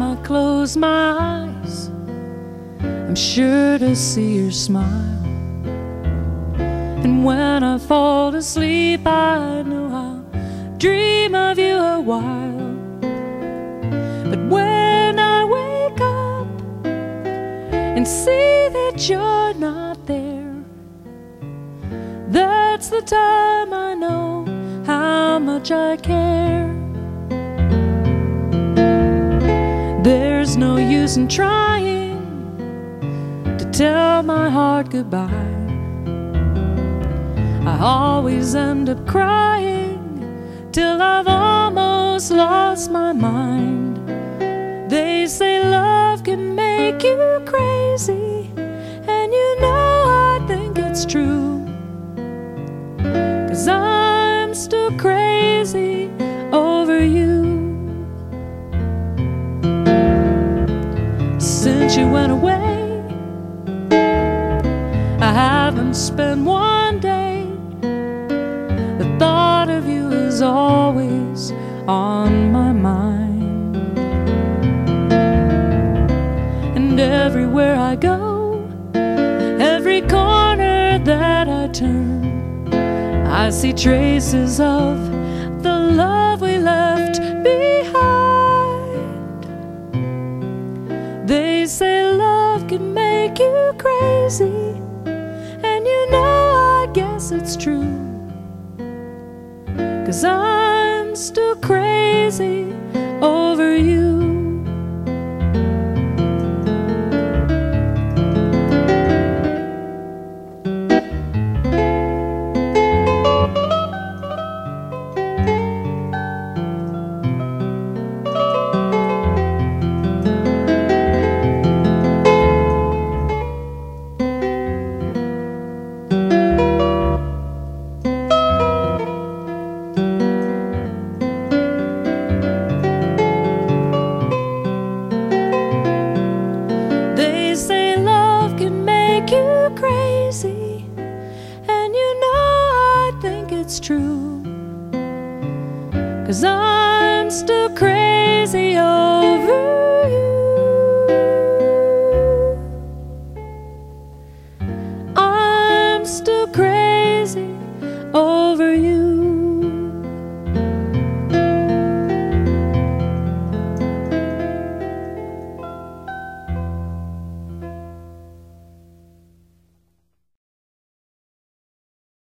I close my eyes, I'm sure to see your smile. And when I fall asleep, I know I'll dream of you a while. But when I wake up and see that you're not there, that's the time I know how much I care. There's no use in trying to tell my heart goodbye. I always end up crying till I've almost lost my mind. They say love can make you crazy, and you know I think it's true, 'cause I'm still crazy over you. Since you went away, I haven't spent one day. The thought of you is always on my mind. And everywhere I go, every corner that I turn, I see traces of the love we left behind. They say love can make you crazy, and you know I guess it's true, 'cause I'm still crazy over you. Crazy, and you know I think it's true, 'cause